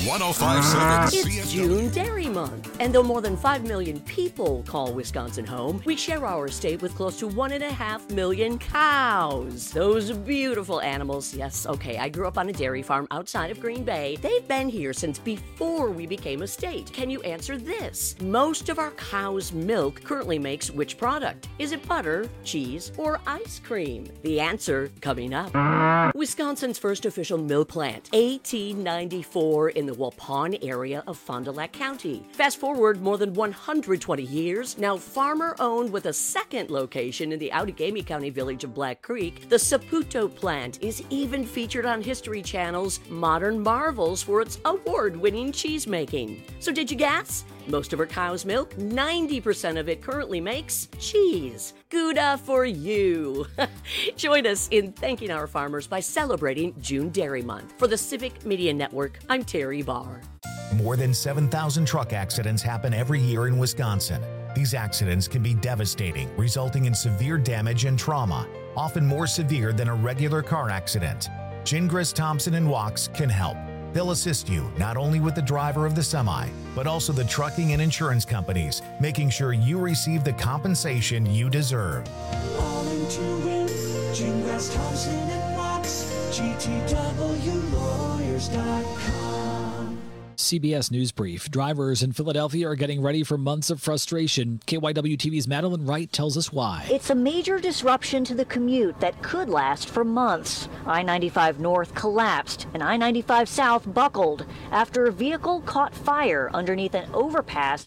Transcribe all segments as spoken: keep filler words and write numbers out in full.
one oh five point seven It's June Dairy Month, and though more than five million people call Wisconsin home, we share our state with close to one and a half million cows. Those beautiful animals. Yes, okay, I grew up on a dairy farm outside of Green Bay. They've been here since before we became a state. Can you answer this? Most of our cow's milk currently makes which product? Is it butter, cheese, or ice cream? The answer coming up. Wisconsin's first official milk plant, eighteen ninety-four, in the Waupun area of Fond du Lac County. Fast forward more than one hundred twenty years, now farmer-owned with a second location in the Outagamie County village of Black Creek, the Saputo plant is even featured on History Channel's Modern Marvels for its award-winning cheese making. So did you guess? Most of our cow's milk, ninety percent of it currently makes cheese. Gouda for you. Join us in thanking our farmers by celebrating June Dairy Month. For the Civic Media Network, I'm Terry Barr. More than seven thousand truck accidents happen every year in Wisconsin. These accidents can be devastating, resulting in severe damage and trauma, often more severe than a regular car accident. Gingras, Thompson, and Wachs can help. They'll assist you not only with the driver of the semi, but also the trucking and insurance companies, making sure you receive the compensation you deserve. All into win, Gingras, Thompson, and Wachs, G T W lawyers dot com. C B S News Brief. Drivers in Philadelphia are getting ready for months of frustration. K Y W T V's Madeline Wright tells us why. It's a major disruption to the commute that could last for months. I ninety-five North collapsed and I ninety-five South buckled after a vehicle caught fire underneath an overpass.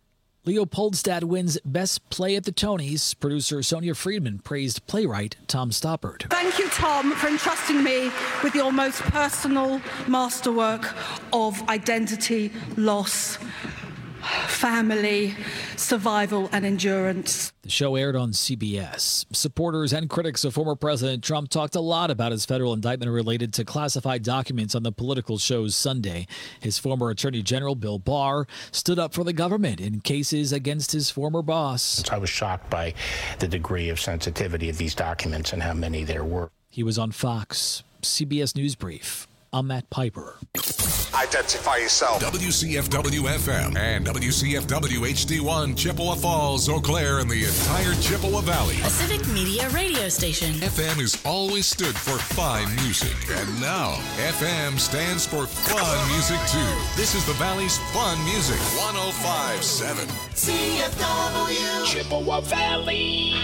Leo Poldstad wins Best Play at the Tonys. Producer Sonia Friedman praised playwright Tom Stoppard. Thank you, Tom, for entrusting me with your most personal masterwork of identity, loss, family, survival, and endurance. The show aired on C B S. Supporters and critics of former President Trump talked a lot about his federal indictment related to classified documents on the political shows Sunday. His former Attorney General Bill Barr stood up for the government in cases against his former boss. I was shocked by the degree of sensitivity of these documents and how many there were. He was on Fox. C B S News Brief. I'm Matt Piper. Identify yourself. W C F W F M and W C F W H D one, Chippewa Falls, Eau Claire, and the entire Chippewa Valley. A Civic Media radio station. F M has always stood for fine music. And now, F M stands for fun music, too. This is the Valley's fun music. one oh five point seven. C F W Chippewa Valley.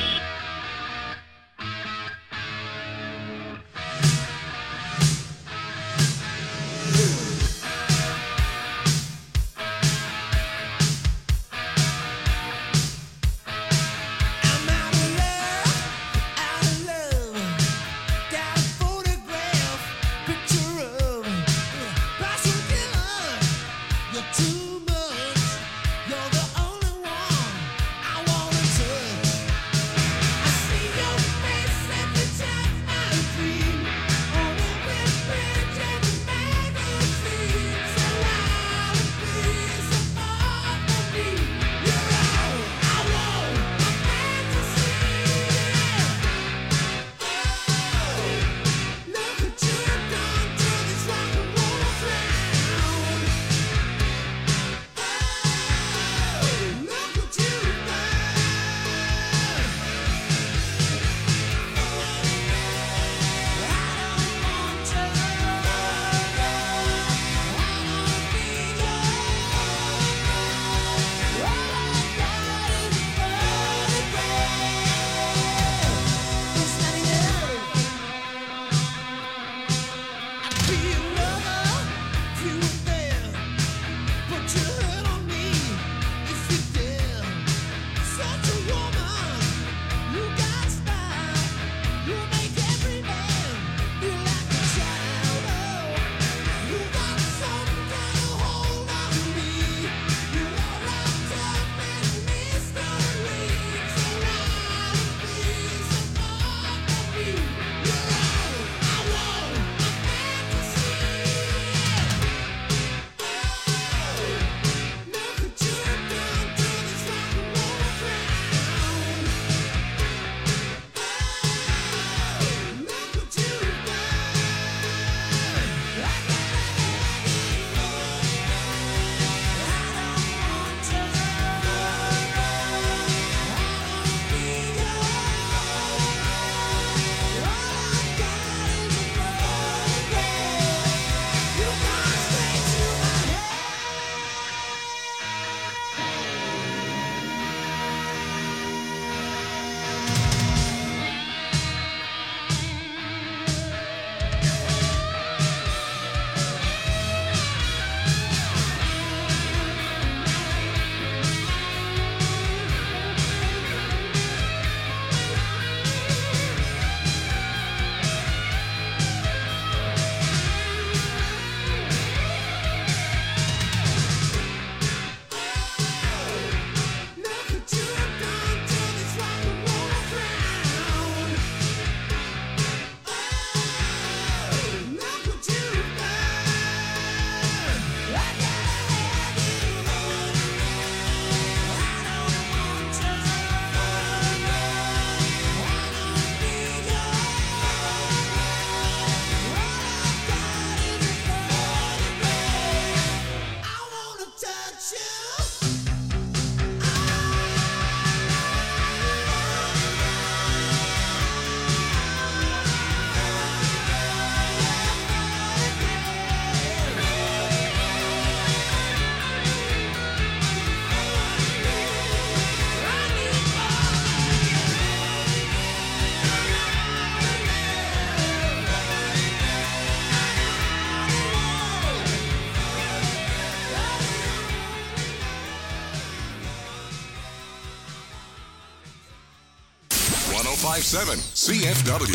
five seven C F W.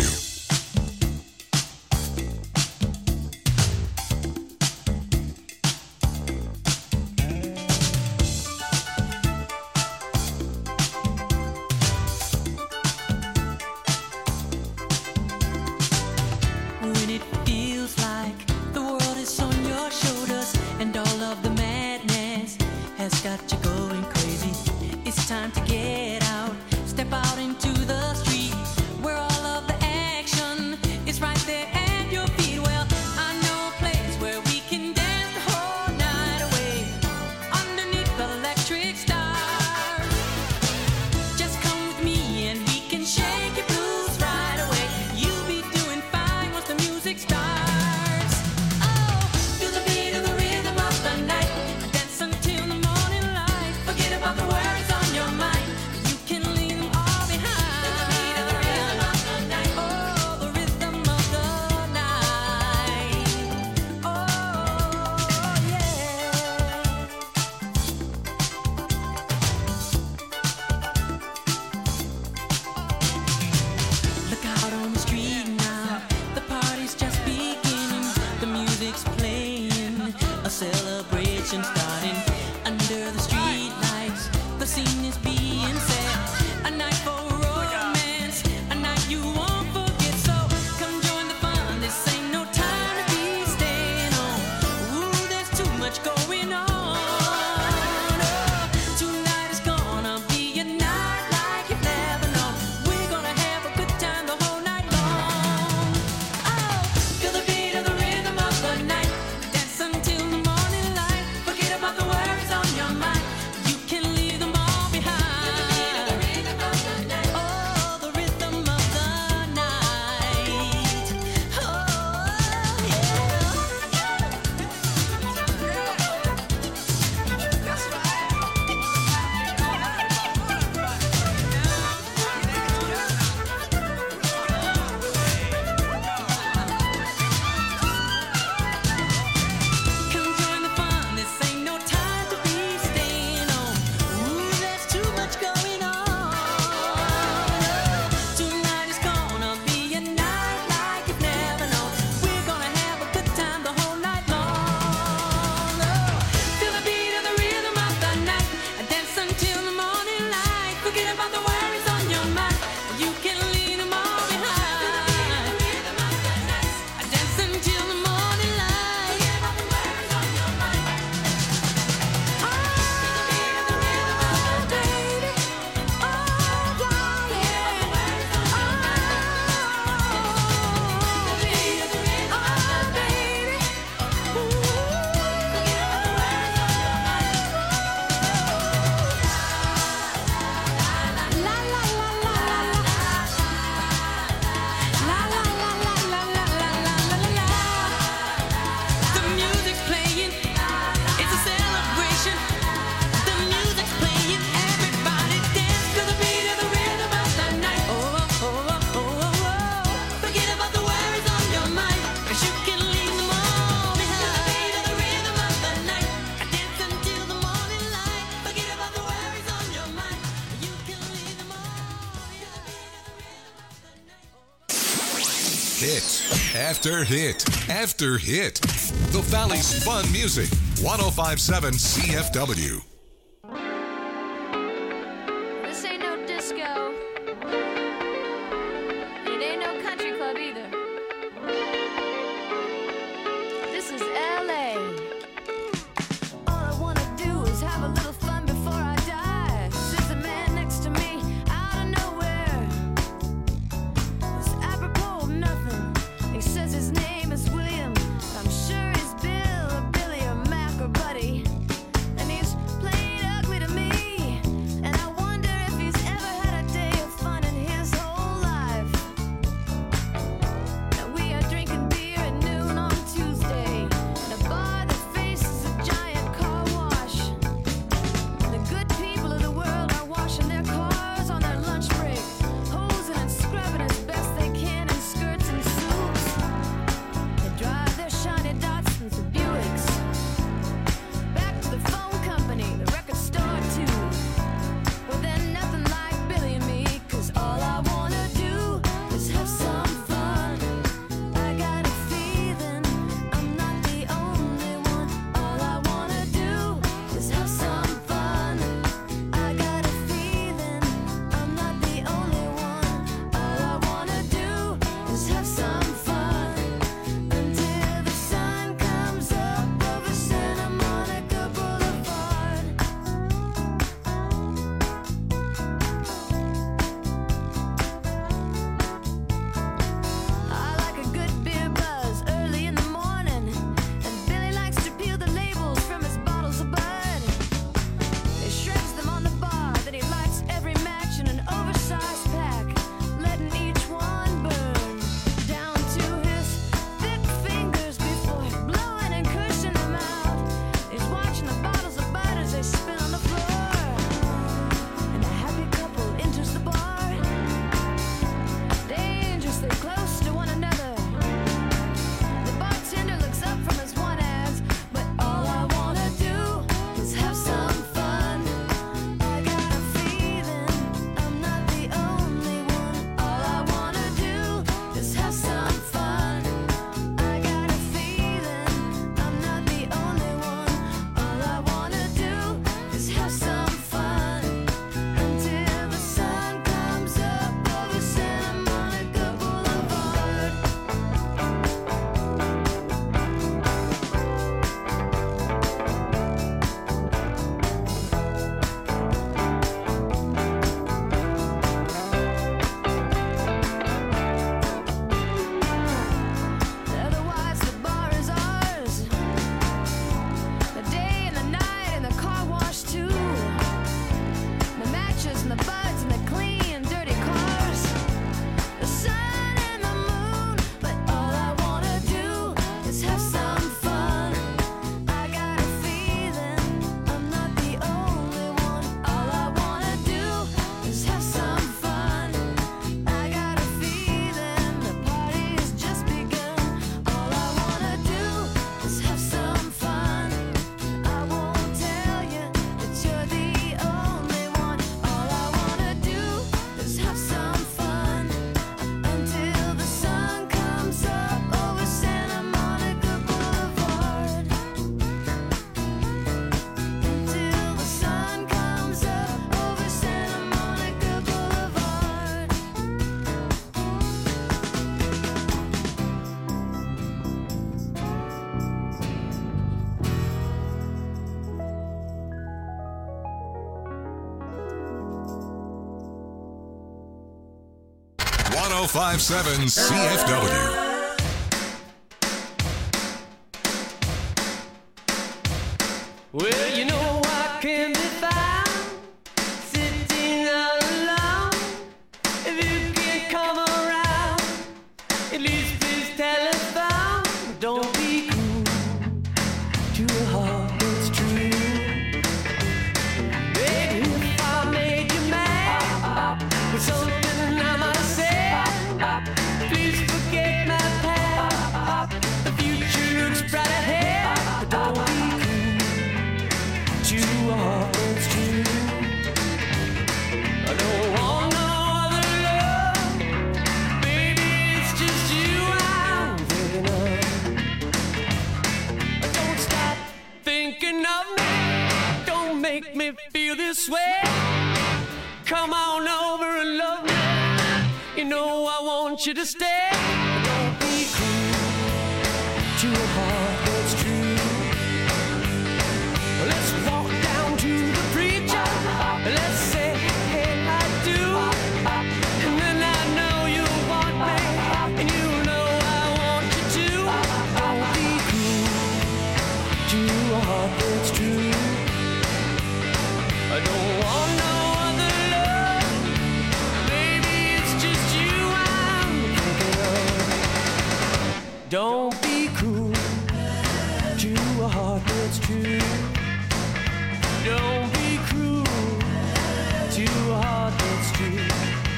When it feels like the world is on your shoulders and all of the madness has got you going crazy, it's time to get out, step out into the street where all of the action is right there at your feet. Well, I know a place where we can dance the whole night away underneath the electric stars. Just come with me and we can shake your blues right away. You'll be doing fine once the music starts. Oh, feel the beat of the rhythm of the night. Dance until the morning light. Forget about the worries on your mind. You can leave them all behind. Feel the beat of the rhythm of the night. Oh, the rhythm of the night. Oh, yeah. Look out on the street now, the party's just beginning. The music's playing, a celebration starting. Under the street lights, the scene is being set. A night for romance, a night you won't forget. So come join the fun, this ain't no time to be staying home. Ooh, there's too much going on. Oh, tonight is gonna be a night like you've never known. We're gonna have a good time the whole night long. Oh, feel the beat of the rhythm of the night. Dance until the morning light. Forget about the worries on your mind. You can leave them all behind. Feel the rhythm of the night. Oh, the rhythm of the night. Oh, yeah. Come join the fun, this ain't no time to be staying home. Ooh, there's too much going on. Tonight is gonna be a night like you've never known. We're gonna have a good time the whole night long. Oh, feel the beat of the rhythm of the night. Dance until the morning light. Forget about the worries on your mind. You can leave them all behind. Dance until the morning light. Forget about the worries on your mind. Oh, feel the beat of the rhythm of the night. Oh, yeah, yeah. Oh, the beat of the rhythm of the baby. Ooh, forget about the worries on your mind. La la la la la la. La la la la la la la la la la. The music's playing, it's a celebration. The music's playing, everybody dance to the beat of the rhythm of the night. Oh, oh, oh, oh, oh, oh. Forget about the worries on your mind, 'cause you can leave them all behind. The beat of the rhythm of the night. Dance until the morning light. Forget about the worries on your mind. You can leave them all behind. Hit after hit after hit. The Valley's Fun Music. one oh five point seven C F W. This ain't no disco. It ain't no country club either. This is L A. All I wanna do is have a little fun before I die. Sits a man next to me out of nowhere. It's apropos of nothing. He says his name is William. I'm sure he's Bill or Billy or Mac or Buddy. And he's playing oh five point seven C F W. Well, you know I can be found sitting all alone. If you can come around, at least please telephone. Don't be cool to a heart that's true. Baby, if I made you mad with something I might say, please forget my past. The future looks bright ahead, but don't be to a heart that's true. I don't want no other love. Baby, it's just you I'm thinking of. Don't stop thinking of me. Don't make me feel this way. Come on over and love me. You know I want you to stay. Don't be cruel to a heart that's true. Let's walk down to the preacher. Let's say, hey, I do. And then I know you want me. And you know I want you to. Don't be cruel to a heart that's true. I don't want no other love. Baby, it's just you I'm thinking of. Don't be cruel to a heart that's true. Don't be cruel to a heart that's true.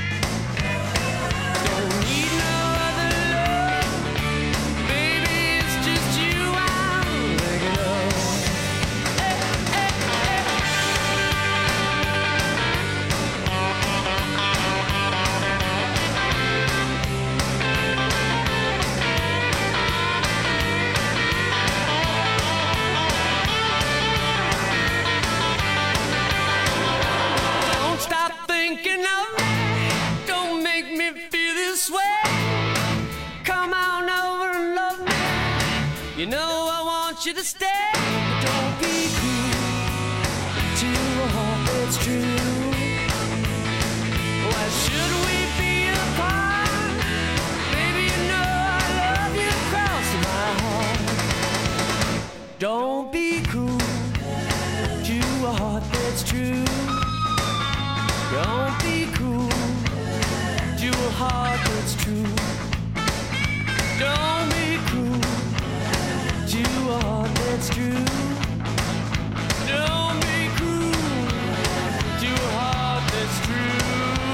Don't need no other love. Baby, it's just you I'm thinking of. Hey, hey, thinking of me, don't make me feel this way. Come on over and love me. You know I want you to stay. Don't be cruel to a heart that's true. Why should we be apart? Baby, you know I love you across my heart. Don't be cruel to a heart that's true. Don't be cruel to a heart that's true. Don't be cruel to a heart that's true. Don't be cruel to a heart that's true.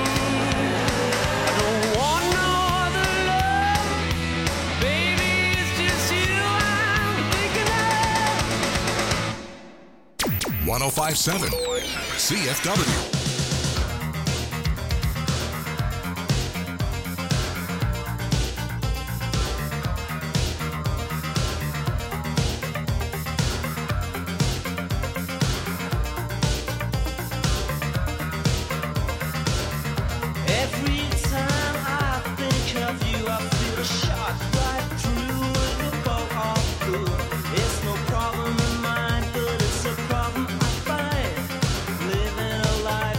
I don't want no other love. Baby, it's just you I'm thinking of. one oh five point seven C F W. It's no problem of mine, but it's a problem I find living a life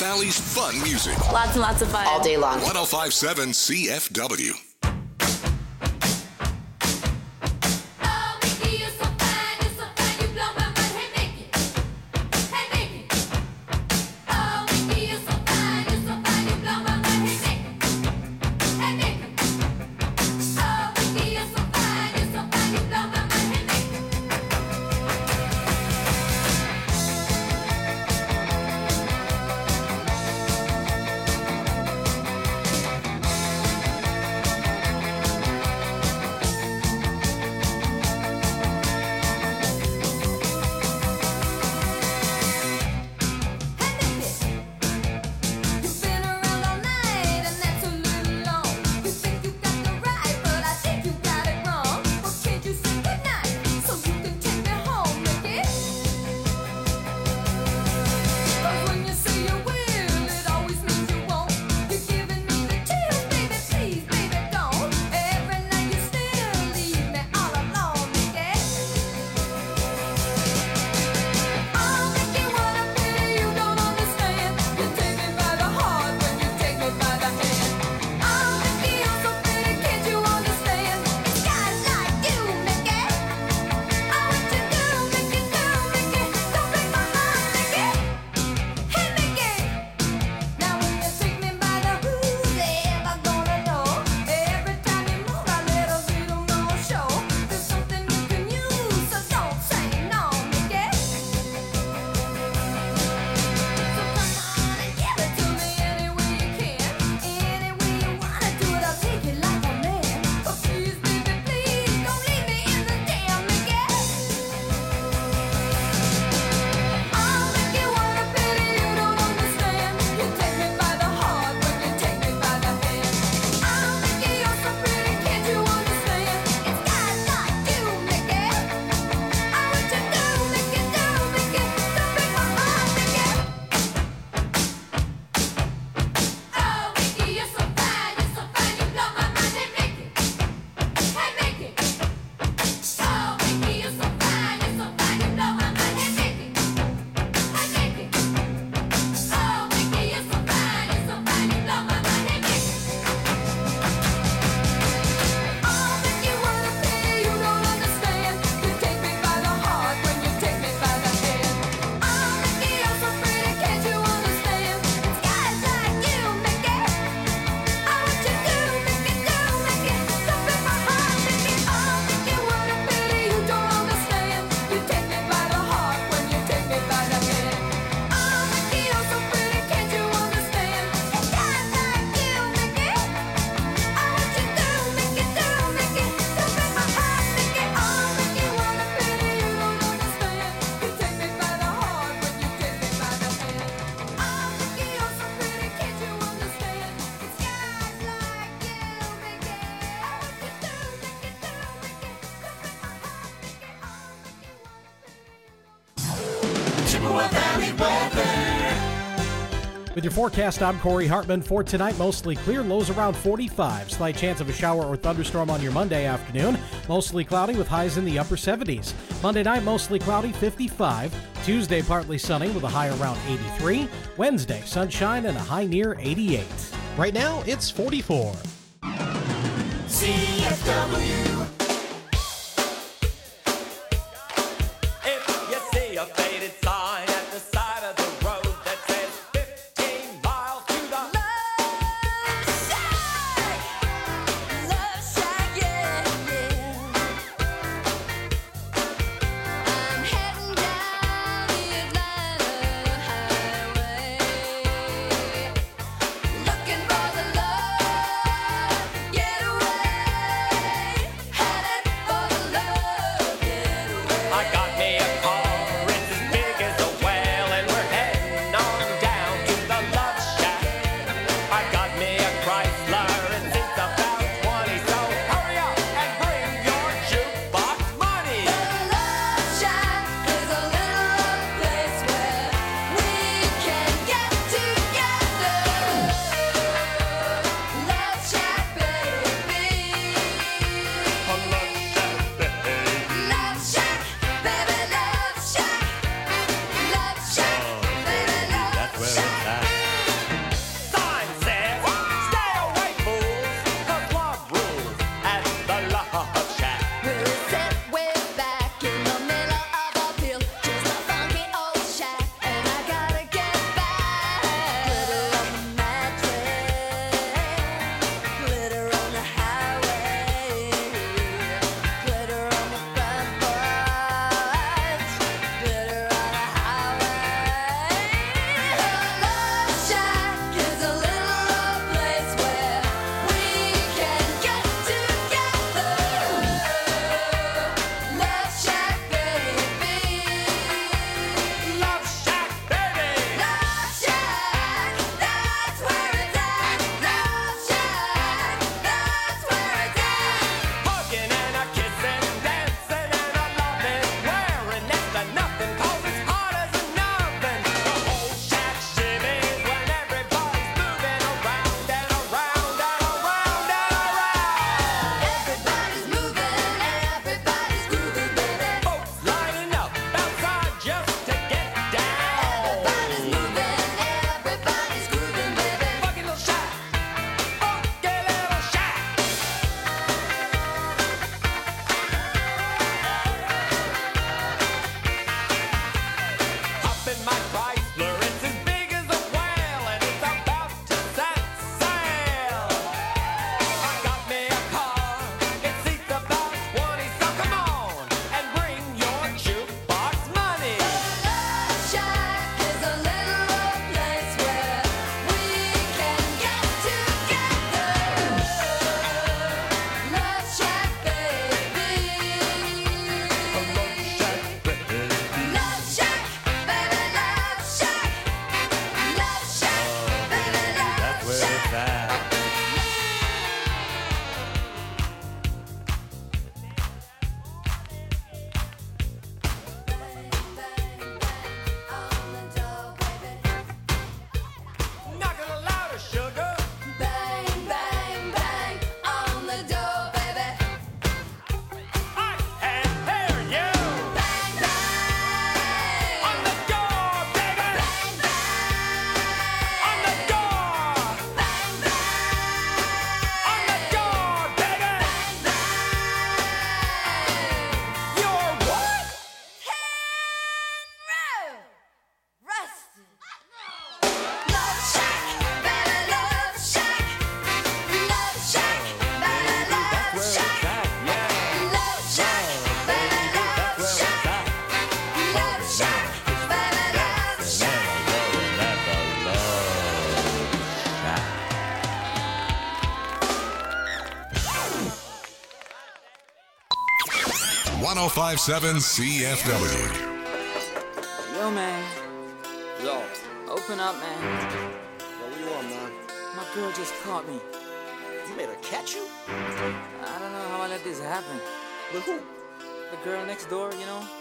Valley's fun music. Lots and lots of fun. All day long. one oh five point seven C F W. With your forecast, I'm Corey Hartman. For tonight, mostly clear, lows around forty-five. Slight chance of a shower or thunderstorm on your Monday afternoon. Mostly cloudy with highs in the upper seventies. Monday night, mostly cloudy, fifty-five. Tuesday, partly sunny with a high around eighty-three. Wednesday, sunshine and a high near eighty-eight. Right now, it's forty-four. C F W. If you see a faded sign at the side of the road that says fifteen miles to the Love Shack, Love Shack, yeah, yeah. I'm heading down the Atlanta highway, looking for the love getaway. one oh five point seven C F W. Yo, man. Yo. Open up, man. Yo, what do you want, man? My girl just caught me. You made her catch you? I don't know how I let this happen. With who? The girl next door, you know?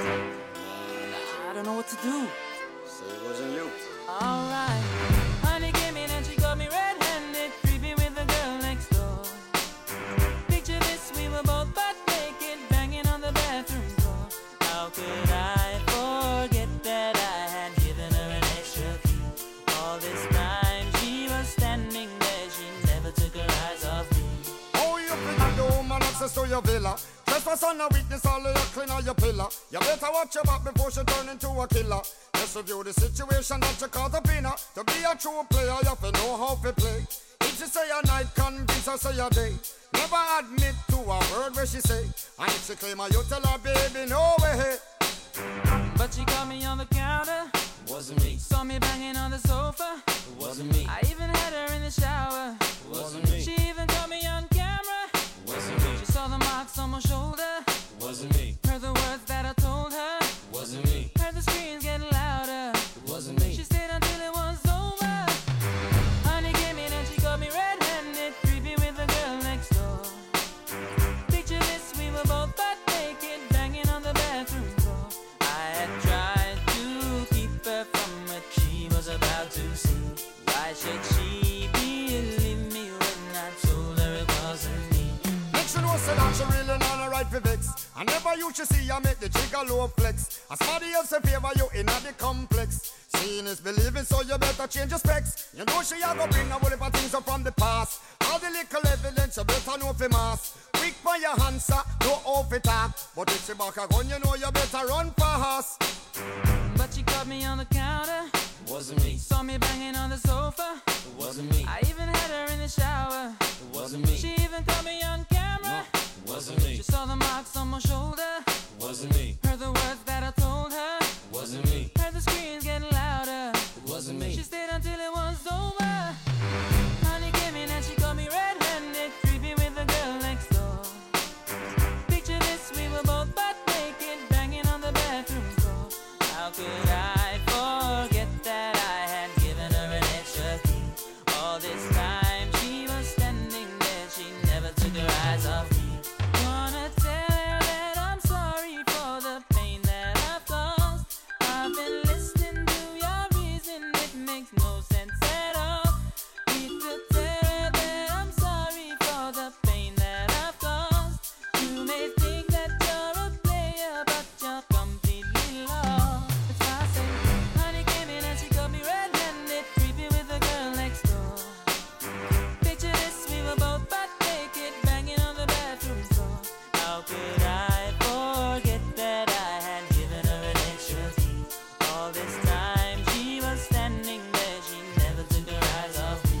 I don't know what to do. Say it wasn't you. Alright. Honey came in and she got me red-handed, creepy with the girl next door. Picture this, we were both butt naked, banging on the bathroom door. How could I forget that I had given her an extra key? All this time she was standing there, she never took her eyes off me. Oh, you think the woman access to your villa? Trespass on a weakness, all of your clean on your pillar. You better watch your back before she turn into a killer. Just review the situation that you caught up in her. To be a true player, you have to know how to play. If she say a night, convince her say a day. Never admit to a word where she say. And if she claim her, you tell her, baby, no way. But she caught me on the counter. Wasn't me. Saw me banging on the sofa. Wasn't me. I even had her in the shower. Wasn't me. She even caught me on camera. Wasn't me. She saw the marks on my shoulder. Wasn't me. Heard the words that I told her. Wasn't me. Heard the screams getting louder. Wasn't me. She stayed until it was over. Honey came in and she got me red-handed, creepy with the girl next door. Picture this, we were both butt naked, banging on the bathroom door. I had tried to keep her from what she was about to see. Why should she believe me when I told her it wasn't me? Next you know say that she really not a right for vex. I never used to see you make the jigger low flex. As somebody else in favor you in the complex. Seeing is believing, so you better change your specs. You know she a go bring a whole heap of things up from the past. All the little evidence you better know for mass. Quick for your answer, no off it talk. But if she back a gun, you know you better run fast. But she caught me on the counter. Wasn't me. Saw me banging on the sofa. It wasn't me. I even had her in the shower. It wasn't me. She even caught me on camera. It wasn't me. She saw the marks on my shoulder. It wasn't me. Heard the words that I told her. It wasn't me. Heard the screams getting louder. It wasn't me. She stayed until it was over. Honey came in and she got me red-handed, creepy with the girl next door. Picture this, we were both butt naked, banging on the bathroom door. How could I forget that I had given her an extra key? All this time she was standing there, she never took her eyes off me. Wanna tell her that I'm sorry for the pain that I've caused. I've been listening to your reason, it makes no sense at all. Need to tell her that I'm sorry for the pain that I've caused. You may think that you're a player, but you're completely lost. That's why I say, honey came in and she got me red-handed, creepy with the girl next door. Picture this, we were both butt naked, banging on the bathroom floor. How could I forget that I had given her an extra key? All this time she was standing there, she never took her eyes off me.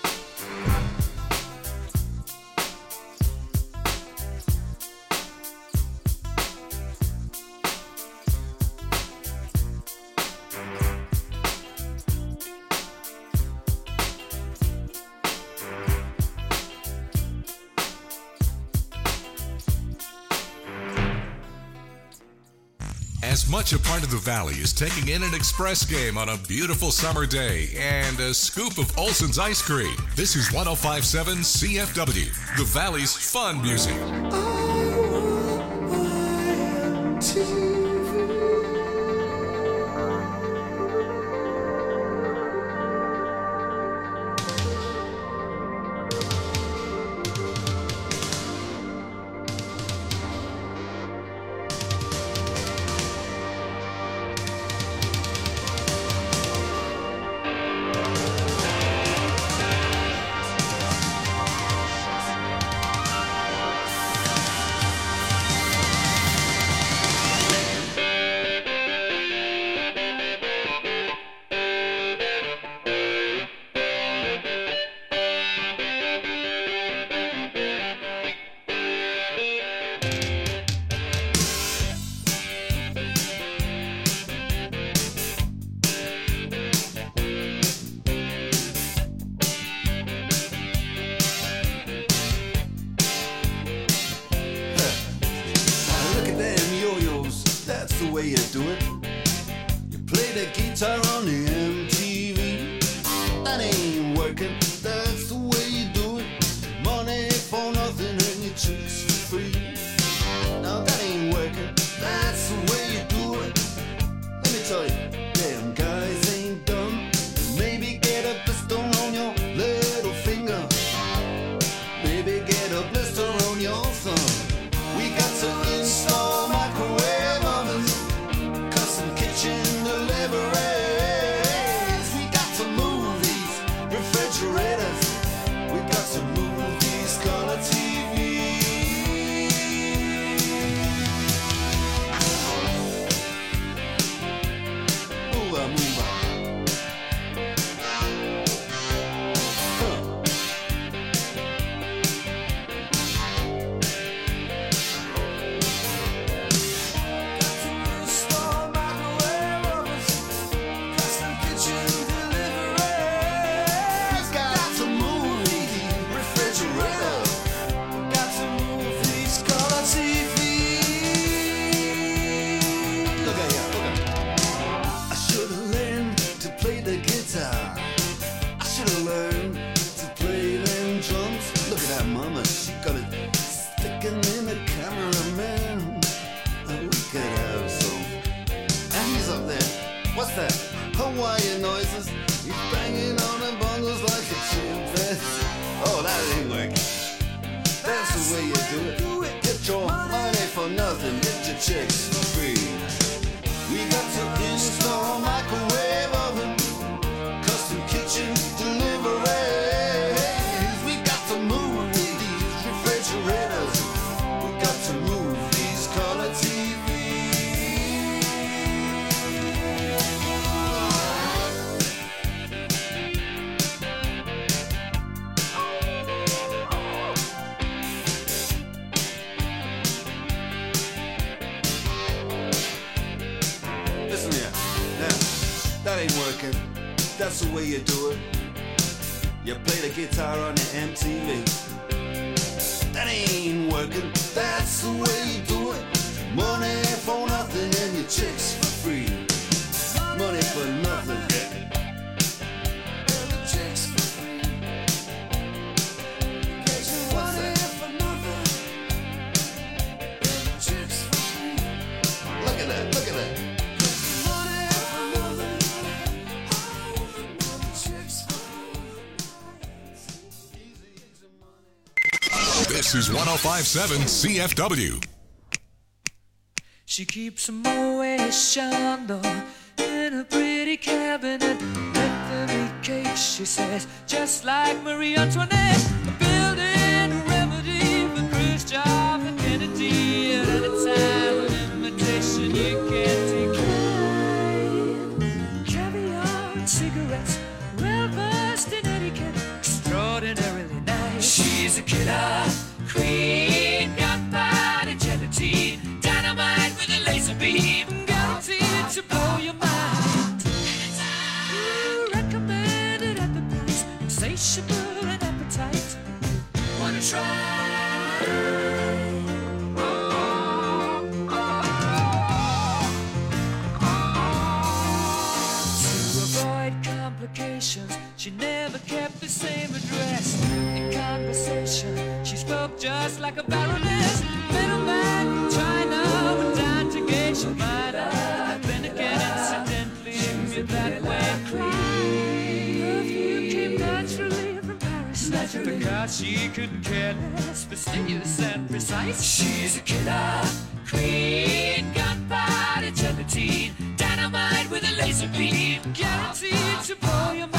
As much a part of the Valley as taking in an express game on a beautiful summer day and a scoop of Olson's ice cream. This is one oh five point seven C F W, the Valley's fun music. way you do it. You play the guitar on the M T V. That ain't working, that's the way you do it. Money for nothing and your chicks for free. Now that ain't working, that's the way you do it. Let me tell you, damn guys ain't dumb. Maybe get a blister on your little finger. Maybe get a blister on your thumb. We got to install microwave ovens, custom kitchen deliveries. We got to move these refrigerators. We got to move these color T Vs. Move on, move on. What's that? Hawaiian noises. He's banging on the bongos like a chimpanzee. Oh, that ain't working. That's the way you do it. Get your money for nothing. Get your chicks for free. We got to install microwave oven, custom kitchen deliveries. We got to move these refrigerators. We got to move these color T Vs. That ain't working, that's the way you do it. You play the guitar on the M T V. That ain't working, that's the way you do it. Money for nothing and your chicks for free. Money for nothing, yeah. And the chicks for free. Get your money for nothing and the chicks for free. Look at that, look at that. This is one oh five point seven C F W. She keeps a Moet Chandon in a pretty cabinet. Bethany cake, she says, just like Marie Antoinette. A building remedy for Khrushchev and Kennedy. At any time, an invitation you can't decline. Caviar and cigarettes, well versed in etiquette, extraordinarily nice. She's a killer queen, gunpowder gelatine, dynamite with a laser beam, guaranteed to blow your mind. Ooh, recommended at the price, insatiable and appetite. Wanna try? Oh, oh, oh. To avoid complications, she never kept the same address. In conversation, she spoke just like a baroness. Middleman from China went down to Geisha Minor. Then again, incidentally, me that way. Perfume came naturally from Paris. Because she couldn't care less, fastidious and precise. She's a killer queen, gunpowder gelatine, dynamite with a laser beam, guaranteed to blow your mind.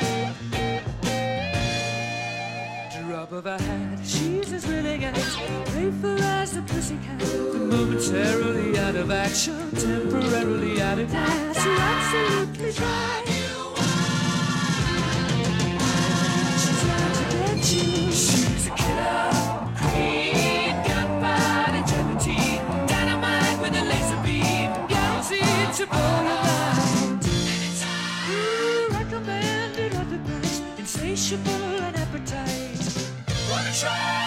Of her hat, she's as willing as safer as a pussycat. Momentarily out of action, temporarily out of gas. You're absolutely dry. She's out to get you. She's a killer. Queen, gunpowder, gelatine, dynamite with a laser beam. Guaranteed to blow your mind. Ooh, recommended at the price, insatiable and appetite. Wanna try?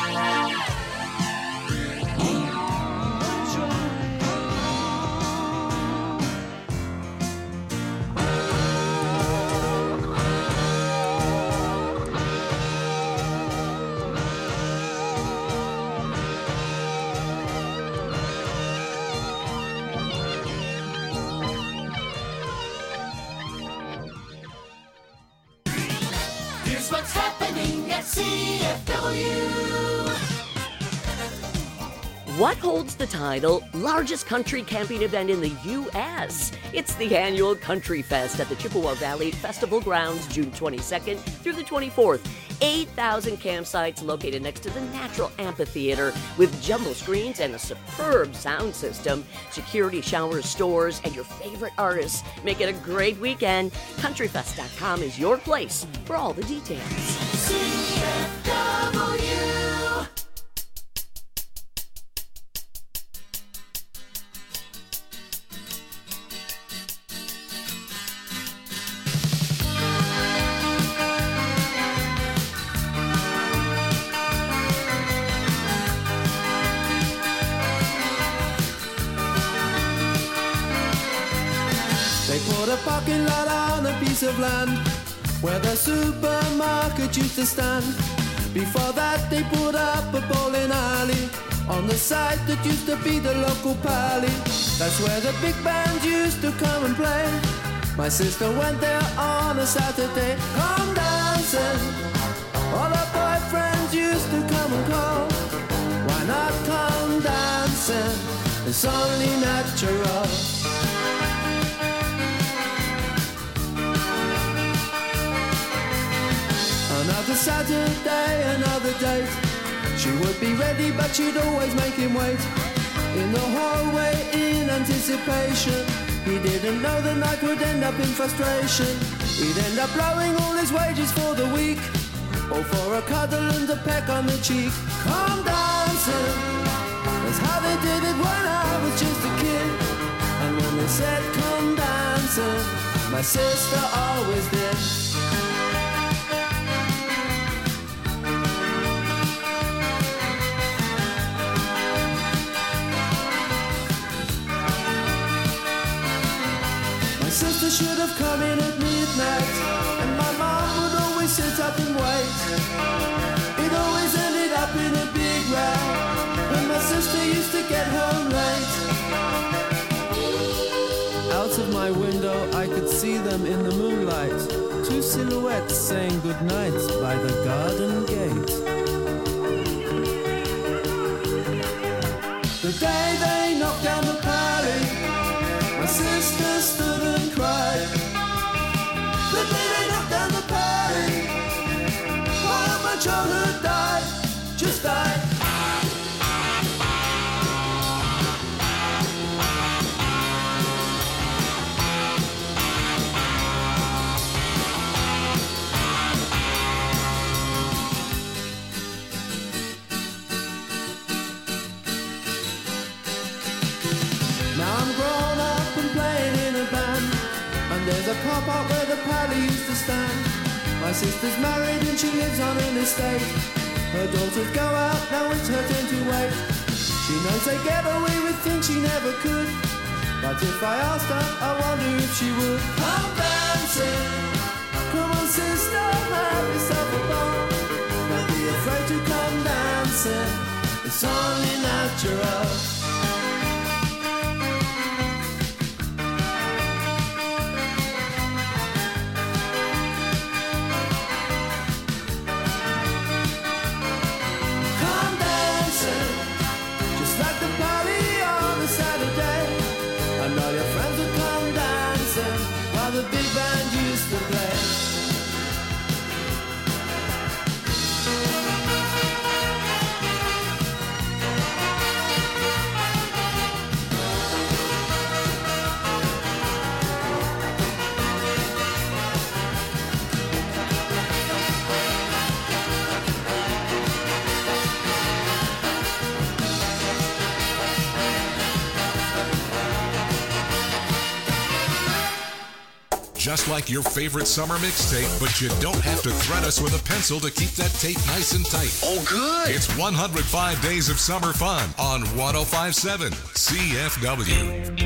Here's what's happening at C F W. What holds the title largest country camping event in the U S? It's the annual Country Fest at the Chippewa Valley Festival Grounds, June twenty-second through the twenty-fourth. eight thousand campsites located next to the Natural Amphitheater with jumbo screens and a superb sound system. Security showers, stores, and your favorite artists make it a great weekend. country fest dot com is your place for all the details. C F W. They put a parking lot on a piece of land where the supermarket used to stand. Before that they put up a bowling alley on the site that used to be the local pally. That's where the big bands used to come and play. My sister went there on a Saturday. Come dancing, all her boyfriends used to come and call. Why not come dancing? It's only natural. Another Saturday, another date. She would be ready, but she'd always make him wait. In the hallway, in anticipation. He didn't know the night would end up in frustration. He'd end up blowing all his wages for the week, all for a cuddle and a peck on the cheek. Come dancing, that's how they did it when I was just a kid. And when they said come dancing, my sister always did. Sister should have come in at midnight, and my mom would always sit up and wait. It always ended up in a big row when my sister used to get home late. Out of my window I could see them in the moonlight, two silhouettes saying goodnight by the garden gate. The day they knocked down the pally, my sister stood and cried. The day they knocked down the party, while my childhood died, just died. Now I'm grown up and playing in a band, and there's a car park where the pally used to stand. My sister's married and she lives on an estate. Her daughters go out, now it's her turn to wait. She knows they get away with things she never could, but if I asked her, I wonder if she would. Come dancing, come on sister, have yourself a ball. Don't be afraid to come dancing, it's only natural. The big band used to play. Just like your favorite summer mixtape, but you don't have to thread us with a pencil to keep that tape nice and tight. Oh, good. It's one hundred five days of summer fun on one oh five point seven C F W.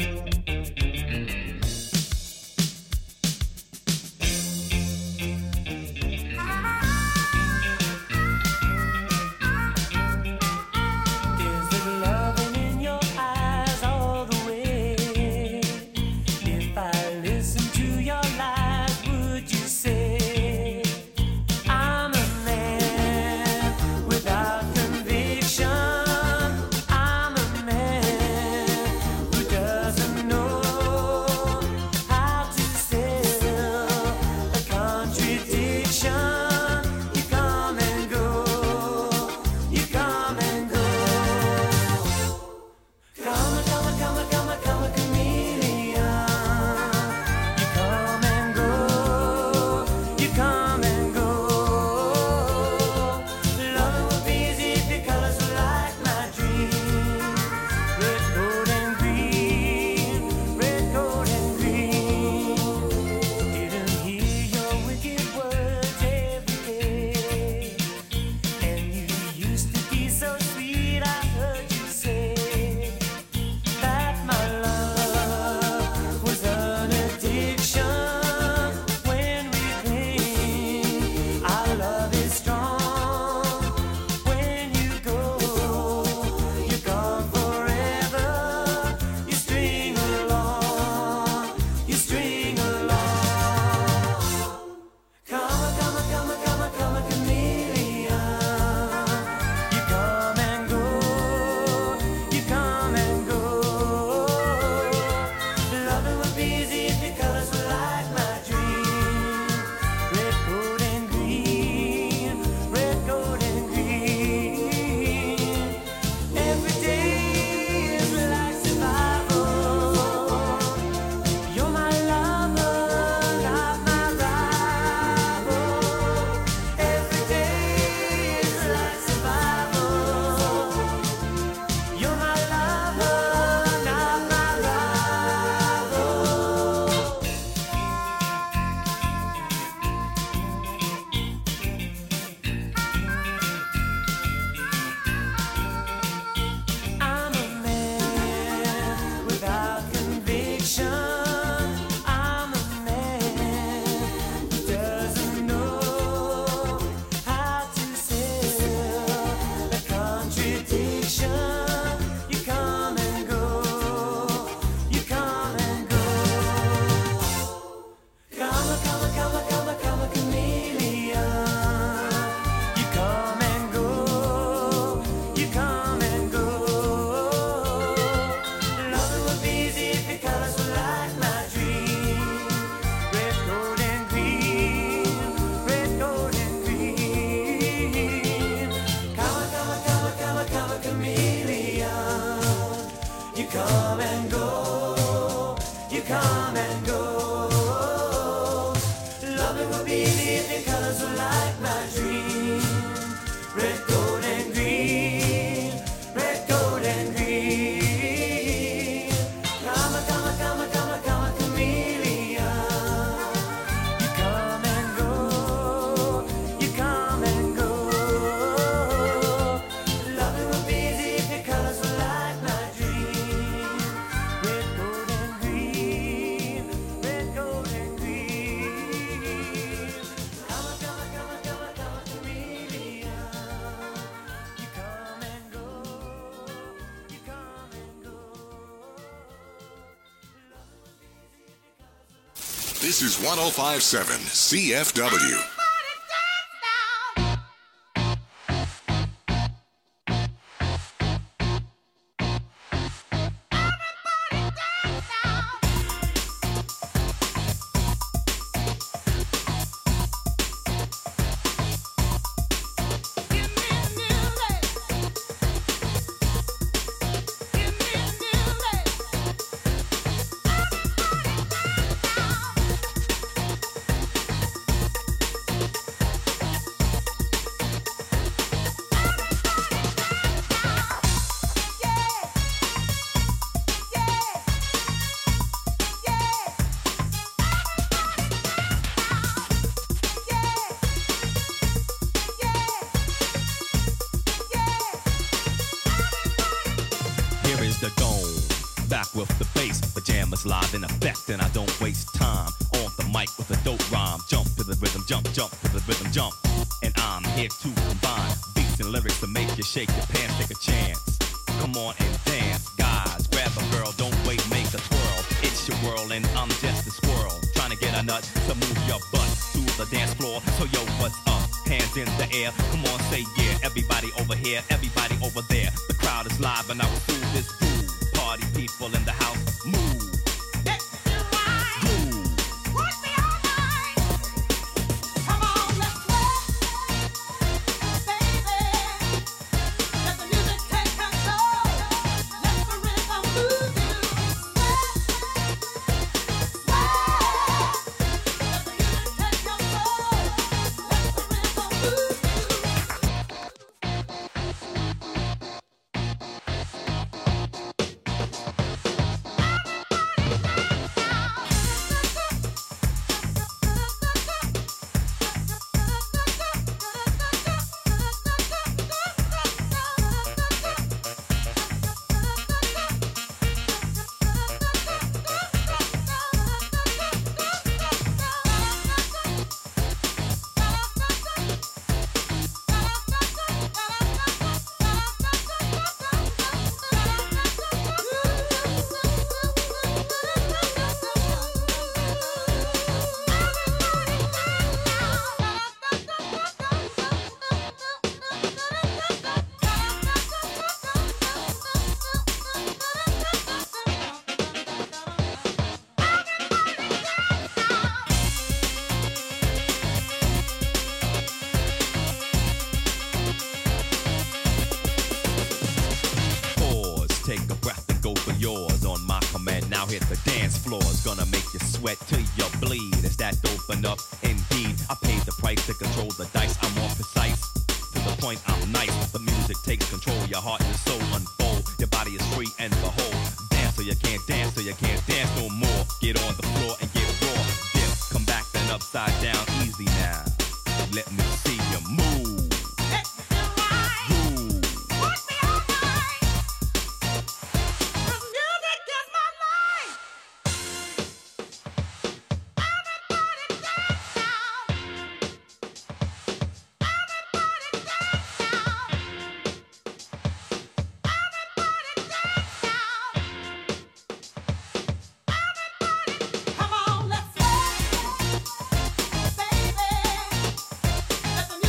This is one oh five point seven C F W. is live in effect, and I don't waste time on the mic with a dope rhyme. Jump to the rhythm, jump, jump to the rhythm, jump. And I'm here to combine beats and lyrics to make you shake your pants, take a chance. Come on and dance, guys. Grab a girl, don't wait, make a twirl. It's your world, and I'm just a squirrel trying to get a nut to move your butt to the dance floor. So yo, what's up? Hands in the air, come on, say yeah. Everybody over here, everybody over there. The crowd is live, and I will do this fool. Party people in the house, move. Hit the dance floor is gonna make you sweat till you bleed. Is that dope enough? Indeed, I paid the price to control the dice. I'm more precise, to the point I'm nice. The music takes control, your heart and soul unfold. Your body is free and behold. Dance so you can't dance, so you can't dance no more. Get on the floor and get raw. Dip, come back then upside down, easy now. Let me see you move. Come on, let's play, baby.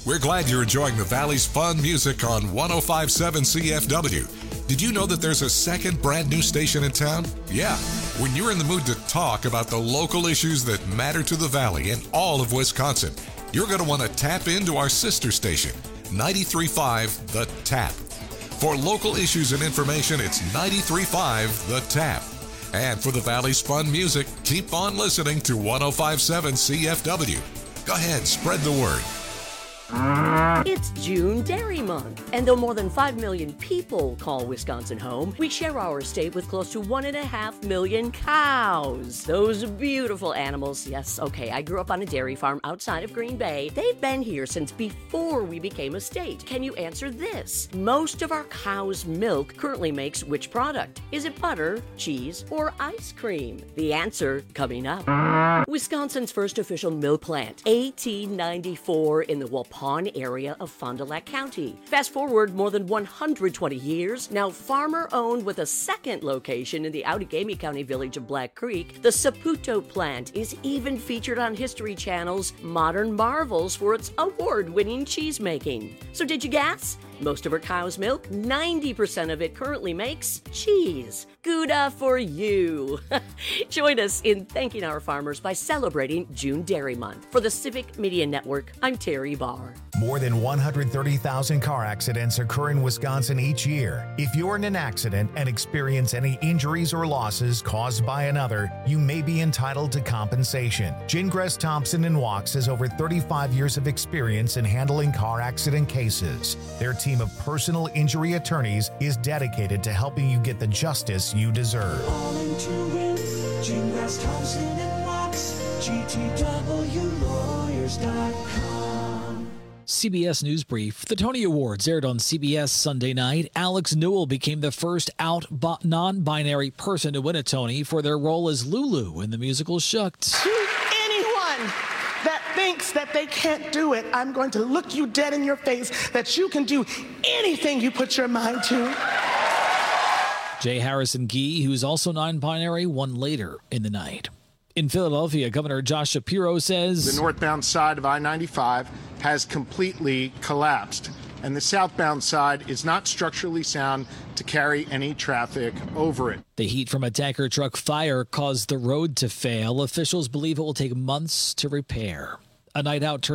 We're glad you're enjoying the Valley's fun music on one oh five point seven C F W. Did you know that there's a second brand new station in town? Yeah. When you're in the mood to talk about the local issues that matter to the Valley and all of Wisconsin, you're going to want to tap into our sister station, ninety-three point five The Tap. For local issues and information, it's ninety-three point five The Tap. And for the Valley's fun music, keep on listening to one oh five point seven C F W. Go ahead, spread the word. It's June Dairy Month, and though more than five million people call Wisconsin home, we share our state with close to one and a half million cows. Those beautiful animals, yes, okay, I grew up on a dairy farm outside of Green Bay. They've been here since before we became a state. Can you answer this? Most of our cow's milk currently makes which product? Is it butter, cheese, or ice cream? The answer coming up. Wisconsin's first official milk plant, eighteen ninety-four in the Waupun area of Fond du Lac County. Fast forward more than one hundred twenty years, now farmer-owned with a second location in the Outagamie County village of Black Creek, the Saputo plant is even featured on History Channel's Modern Marvels for its award-winning cheese making. So did you guess? Most of our cow's milk, ninety percent of it currently makes cheese. Gouda for you. Join us in thanking our farmers by celebrating June Dairy Month. For the Civic Media Network, I'm Terry Barr. More than one hundred thirty thousand car accidents occur in Wisconsin each year. If you're in an accident and experience any injuries or losses caused by another, you may be entitled to compensation. Gingras Thompson and Walks has over thirty-five years of experience in handling car accident cases. Their team of personal injury attorneys is dedicated to helping you get the justice you deserve. All into it, Gingras Thompson and Walks, G T W lawyers dot com. C B S News Brief. The Tony Awards aired on C B S Sunday night. Alex Newell became the first out bo- non-binary person to win a Tony for their role as Lulu in the musical Shucked. To anyone that thinks that they can't do it, I'm going to look you dead in your face that you can do anything you put your mind to. Jay Harrison Gee, who's also non-binary, won later in the night. In Philadelphia, Governor Josh Shapiro says the northbound side of I ninety-five has completely collapsed, and the southbound side is not structurally sound to carry any traffic over it. The heat from a tanker truck fire caused the road to fail. Officials believe it will take months to repair. A night out turned